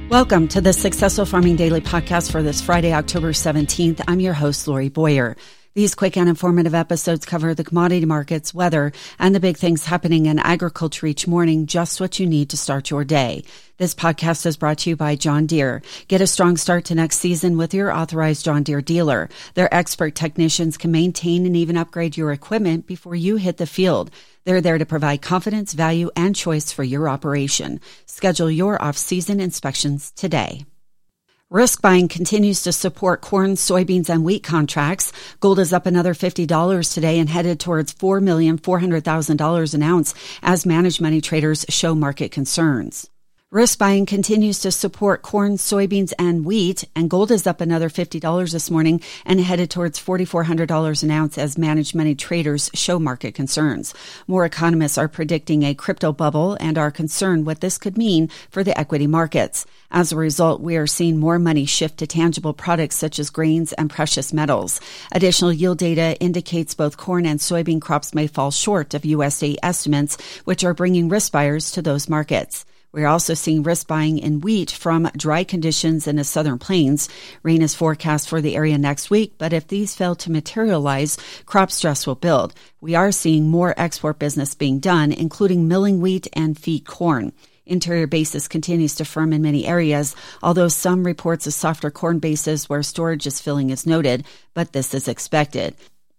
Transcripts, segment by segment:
Welcome to the Successful Farming Daily Podcast for this Friday, October 17th. I'm your host, Lori Boyer. These quick and informative episodes cover the commodity markets, weather, and the big things happening in agriculture each morning, just what you need to start your day. This podcast is brought to you by John Deere. Get a strong start to next season with your authorized John Deere dealer. Their expert technicians can maintain and even upgrade your equipment before you hit the field. They're there to provide confidence, value, and choice for your operation. Schedule your off-season inspections today. Risk buying continues to support corn, soybeans, and wheat contracts. Gold is up another $50 today and headed towards $4,400,000 an ounce as managed money traders show market concerns. Risk buying continues to support corn, soybeans, and wheat, and gold is up another $50 this morning and headed towards $4,400 an ounce as managed money traders show market concerns. More economists are predicting a crypto bubble and are concerned what this could mean for the equity markets. As a result, we are seeing more money shift to tangible products such as grains and precious metals. Additional yield data indicates both corn and soybean crops may fall short of USDA estimates, which are bringing risk buyers to those markets. We're also seeing risk buying in wheat from dry conditions in the southern plains. Rain is forecast for the area next week, but if these fail to materialize, crop stress will build. We are seeing more export business being done, including milling wheat and feed corn. Interior basis continues to firm in many areas, although some reports of softer corn bases where storage is filling is noted, but this is expected.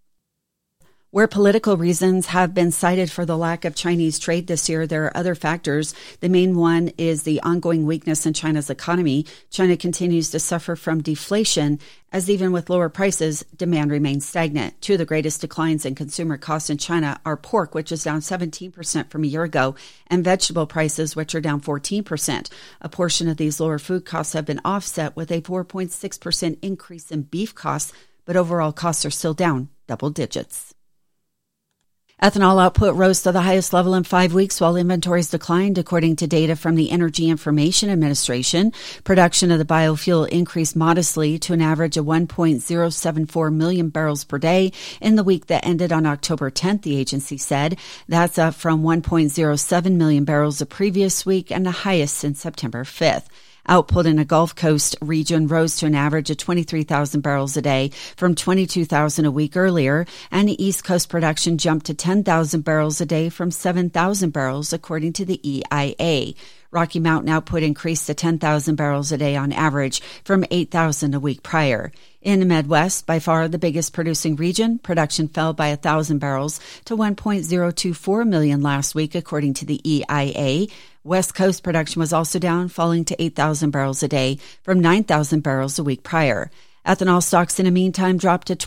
Where political reasons have been cited for the lack of Chinese trade this year, there are other factors. The main one is the ongoing weakness in China's economy. China continues to suffer from deflation, as even with lower prices, demand remains stagnant. Two of the greatest declines in consumer costs in China are pork, which is down 17% from a year ago, and vegetable prices, which are down 14%. A portion of these lower food costs have been offset with a 4.6% increase in beef costs, but overall costs are still down double digits. Ethanol output rose to the highest level in 5 weeks while inventories declined, according to data from the Energy Information Administration. Production of the biofuel increased modestly to an average of 1.074 million barrels per day in the week that ended on October 10th, the agency said. That's up from 1.07 million barrels the previous week and the highest since September 5th. Output in the Gulf Coast region rose to an average of 23,000 barrels a day from 22,000 a week earlier, and the East Coast production jumped to 10,000 barrels a day from 7,000 barrels, according to the EIA. Rocky Mountain output increased to 10,000 barrels a day on average from 8,000 a week prior. In the Midwest, by far the biggest producing region, production fell by 1,000 barrels to 1.024 million last week, according to the EIA. West Coast production was also down, falling to 8,000 barrels a day from 9,000 barrels a week prior. Ethanol stocks in the meantime dropped to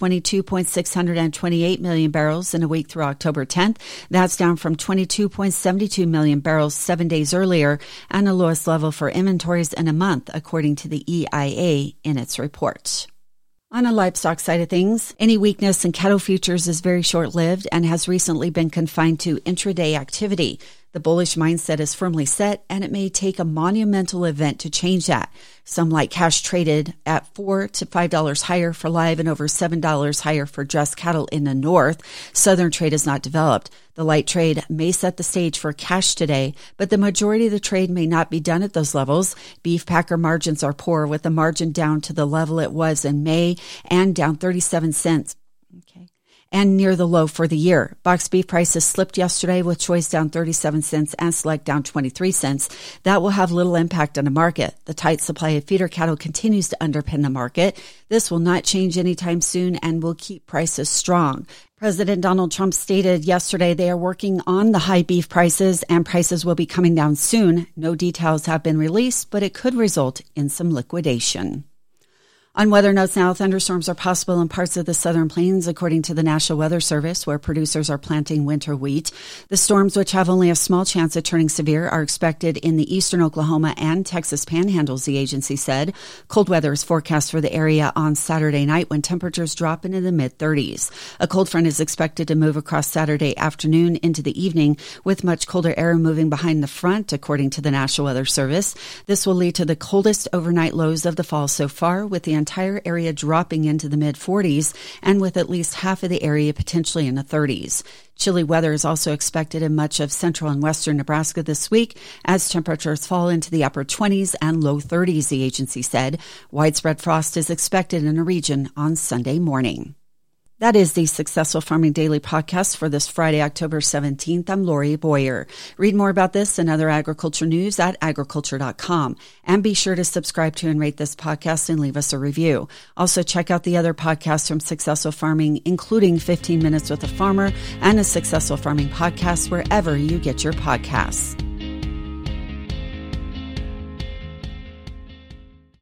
22.628 million barrels in a week through October 10th. That's down from 22.72 million barrels 7 days earlier and the lowest level for inventories in a month, according to the EIA in its report. On the livestock side of things, any weakness in cattle futures is very short-lived and has recently been confined to intraday activity. The bullish mindset is firmly set, and it may take a monumental event to change that. Some light cash traded at $4 to $5 higher for live and over $7 higher for dressed cattle in the north. Southern trade is not developed. The light trade may set the stage for cash today, but the majority of the trade may not be done at those levels. Beef packer margins are poor, with the margin down to the level it was in May and down 37 cents. And near the low for the year. Boxed beef prices slipped yesterday, with choice down 37 cents and select down 23 cents. That will have little impact on the market. The tight supply of feeder cattle continues to underpin the market. This will not change anytime soon and will keep prices strong. President Donald Trump stated yesterday they are working on the high beef prices and prices will be coming down soon. No details have been released, but it could result in some liquidation. On weather notes now, thunderstorms are possible in parts of the southern plains, according to the National Weather Service, where producers are planting winter wheat. The storms, which have only a small chance of turning severe, are expected in the eastern Oklahoma and Texas panhandles, the agency said. Cold weather is forecast for the area on Saturday night when temperatures drop into the mid-30s. A cold front is expected to move across Saturday afternoon into the evening, with much colder air moving behind the front, according to the National Weather Service. This will lead to the coldest overnight lows of the fall so far, with the entire area dropping into the mid-40s and with at least half of the area potentially in the 30s. Chilly weather is also expected in much of central and western Nebraska this week as temperatures fall into the upper 20s and low 30s, the agency said. Widespread frost is expected in the region on Sunday morning. That is the Successful Farming Daily podcast for this Friday, October 17th. I'm Lori Boyer. Read more about this and other agriculture news at agriculture.com. And be sure to subscribe to and rate this podcast and leave us a review. Also, check out the other podcasts from Successful Farming, including 15 Minutes with a Farmer and a Successful Farming podcast wherever you get your podcasts.